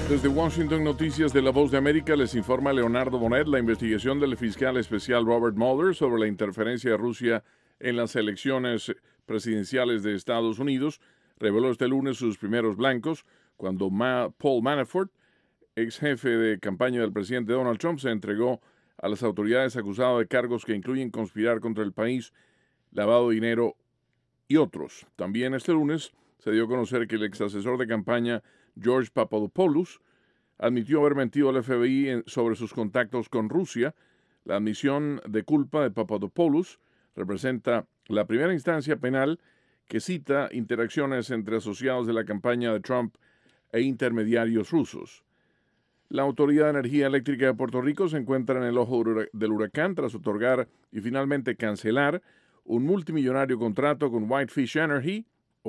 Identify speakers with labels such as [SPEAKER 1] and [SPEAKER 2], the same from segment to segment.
[SPEAKER 1] Desde Washington, Noticias de La Voz de América, les informa Leonardo Bonet. La investigación del fiscal especial Robert Mueller sobre la interferencia de Rusia en las elecciones presidenciales de Estados Unidos reveló este lunes sus primeros blancos cuando Paul Manafort, ex jefe de campaña del presidente Donald Trump, se entregó a las autoridades acusado de cargos que incluyen conspirar contra el país, lavado de dinero y otros. También este lunes se dio a conocer que el ex asesor de campaña George Papadopoulos admitió haber mentido al FBI sobre sus contactos con Rusia. La admisión de culpa de Papadopoulos representa la primera instancia penal que cita interacciones entre asociados de la campaña de Trump e intermediarios rusos. La Autoridad de Energía Eléctrica de Puerto Rico se encuentra en el ojo del huracán tras otorgar y finalmente cancelar un multimillonario contrato con Whitefish Energy,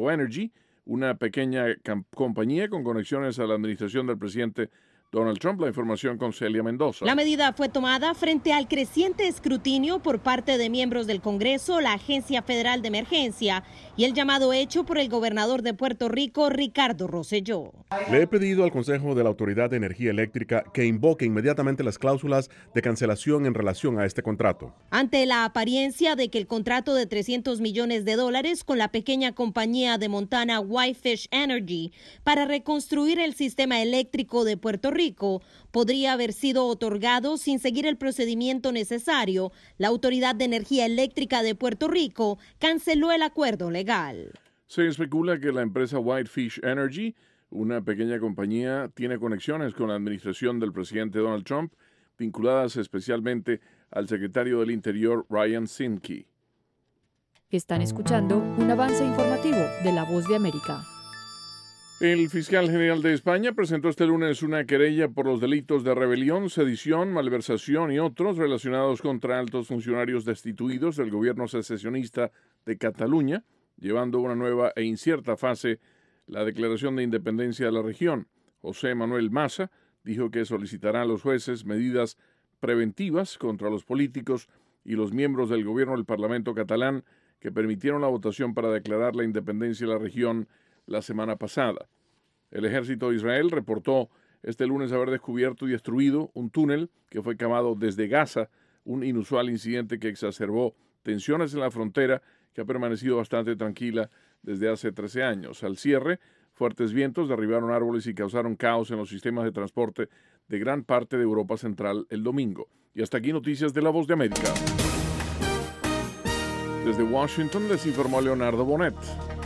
[SPEAKER 1] una pequeña compañía con conexiones a la administración del presidente Donald Trump. La información con Celia Mendoza.
[SPEAKER 2] La medida fue tomada frente al creciente escrutinio por parte de miembros del Congreso, la Agencia Federal de Emergencia y el llamado hecho por el gobernador de Puerto Rico, Ricardo Rosselló.
[SPEAKER 3] Le he pedido al Consejo de la Autoridad de Energía Eléctrica que invoque inmediatamente las cláusulas de cancelación en relación a este contrato.
[SPEAKER 2] Ante la apariencia de que el contrato de $300 millones con la pequeña compañía de Montana Whitefish Energy para reconstruir el sistema eléctrico de Puerto Rico podría haber sido otorgado sin seguir el procedimiento necesario, la Autoridad de Energía Eléctrica de Puerto Rico canceló el acuerdo legal.
[SPEAKER 1] Se especula que la empresa Whitefish Energy, una pequeña compañía, tiene conexiones con la administración del presidente Donald Trump, vinculadas especialmente al secretario del Interior Ryan Zinke.
[SPEAKER 4] Están escuchando un avance informativo de La Voz de América.
[SPEAKER 1] El fiscal general de España presentó este lunes una querella por los delitos de rebelión, sedición, malversación y otros relacionados contra altos funcionarios destituidos del gobierno secesionista de Cataluña, llevando a una nueva e incierta fase la declaración de independencia de la región. José Manuel Maza dijo que solicitará a los jueces medidas preventivas contra los políticos y los miembros del gobierno del Parlamento catalán que permitieron la votación para declarar la independencia de la región la semana pasada. El ejército de Israel reportó este lunes haber descubierto y destruido un túnel que fue cavado desde Gaza, un inusual incidente que exacerbó tensiones en la frontera que ha permanecido bastante tranquila desde hace 13 años. Al cierre, fuertes vientos derribaron árboles y causaron caos en los sistemas de transporte de gran parte de Europa Central el domingo. Y hasta aquí noticias de La Voz de América. Desde Washington les informó Leonardo Bonet.